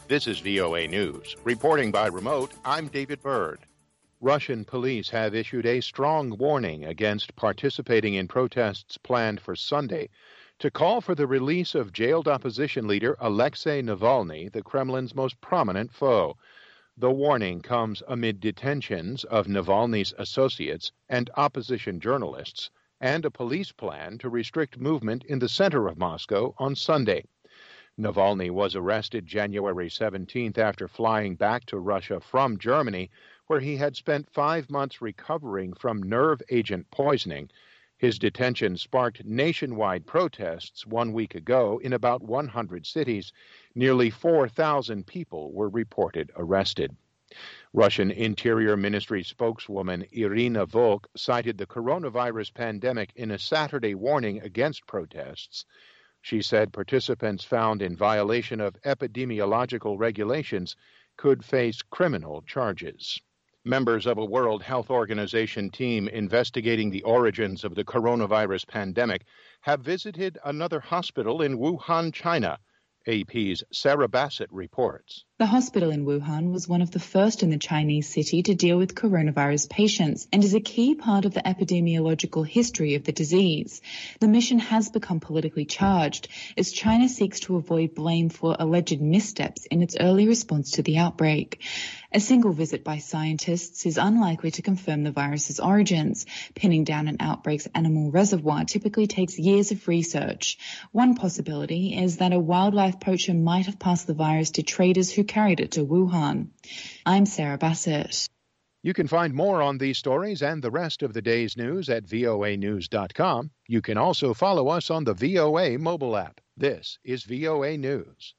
This is VOA News. Reporting by remote, I'm David Byrd. Russian police have issued a strong warning against participating in protests planned for Sunday to call for the release of jailed opposition leader Alexei Navalny, the Kremlin's most prominent foe. The warning comes amid detentions of Navalny's associates and opposition journalists and a police plan to restrict movement in the center of Moscow on Sunday. Navalny was arrested January 17th after flying back to Russia from Germany, where he had spent 5 months recovering from nerve agent poisoning. His detention sparked nationwide protests 1 week ago in about 100 cities. Nearly 4,000 people were reported arrested. Russian Interior Ministry spokeswoman Irina Volk cited the coronavirus pandemic in a Saturday warning against protests. She said participants found in violation of epidemiological regulations could face criminal charges. Members of a World Health Organization team investigating the origins of the coronavirus pandemic have visited another hospital in Wuhan, China. AP's Sarah Bassett reports. The hospital in Wuhan was one of the first in the Chinese city to deal with coronavirus patients and is a key part of the epidemiological history of the disease. The mission has become politically charged as China seeks to avoid blame for alleged missteps in its early response to the outbreak. A single visit by scientists is unlikely to confirm the virus's origins. Pinning down an outbreak's animal reservoir typically takes years of research. One possibility is that a wildlife poacher might have passed the virus to traders who carried it to Wuhan. I'm Sarah Bassett. You can find more on these stories and the rest of the day's news at voanews.com. You can also follow us on the VOA mobile app. This is VOA News.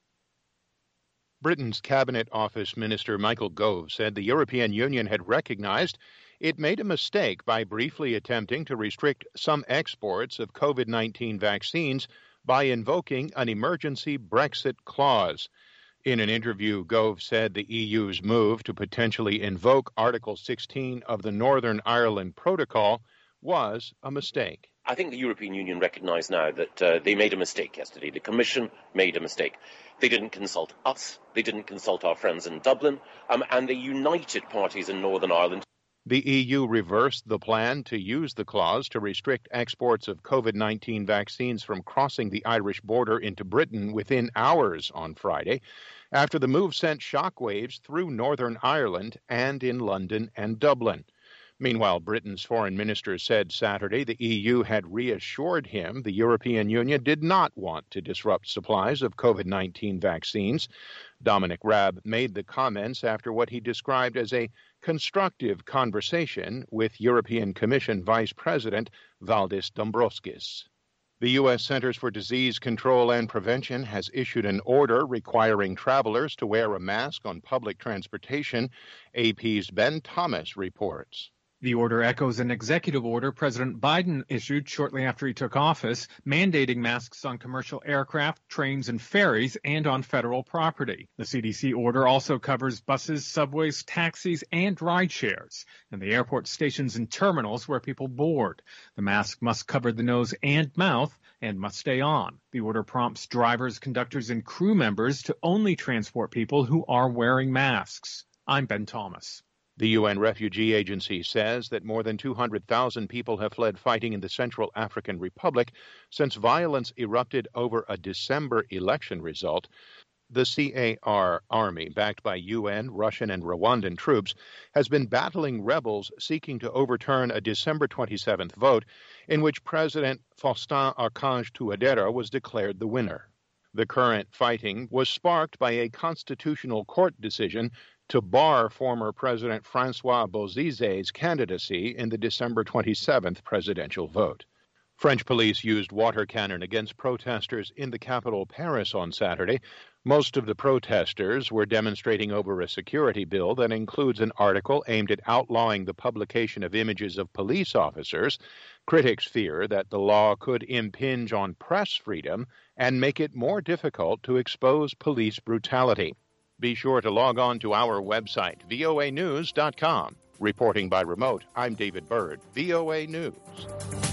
Britain's Cabinet Office Minister Michael Gove said the European Union had recognized it made a mistake by briefly attempting to restrict some exports of COVID-19 vaccines by invoking an emergency Brexit clause. In an interview, Gove said the EU's move to potentially invoke Article 16 of the Northern Ireland Protocol was a mistake. I think the European Union recognise now that they made a mistake yesterday. The Commission made a mistake. They didn't consult us, they didn't consult our friends in Dublin, and they united parties in Northern Ireland. The EU reversed the plan to use the clause to restrict exports of COVID-19 vaccines from crossing the Irish border into Britain within hours on Friday, after the move sent shockwaves through Northern Ireland and in London and Dublin. Meanwhile, Britain's foreign minister said Saturday the EU had reassured him the European Union did not want to disrupt supplies of COVID-19 vaccines. Dominic Raab made the comments after what he described as a constructive conversation with European Commission Vice President Valdis Dombrovskis. The U.S. Centers for Disease Control and Prevention has issued an order requiring travelers to wear a mask on public transportation. AP's Ben Thomas reports. The order echoes an executive order President Biden issued shortly after he took office, mandating masks on commercial aircraft, trains, and ferries, and on federal property. The CDC order also covers buses, subways, taxis, and ride shares, and the airport stations and terminals where people board. The mask must cover the nose and mouth and must stay on. The order prompts drivers, conductors, and crew members to only transport people who are wearing masks. I'm Ben Thomas. The UN Refugee Agency says that more than 200,000 people have fled fighting in the Central African Republic since violence erupted over a December election result. The CAR army, backed by UN, Russian, and Rwandan troops, has been battling rebels seeking to overturn a December 27th vote in which President Faustin Archange Touadera was declared the winner. The current fighting was sparked by a constitutional court decision to bar former President Francois Bozize's candidacy in the December 27th presidential vote. French police used water cannon against protesters in the capital, Paris, on Saturday. Most of the protesters were demonstrating over a security bill that includes an article aimed at outlawing the publication of images of police officers. Critics fear that the law could impinge on press freedom and make it more difficult to expose police brutality. Be sure to log on to our website, voanews.com. Reporting by remote, I'm David Byrd, VOA News.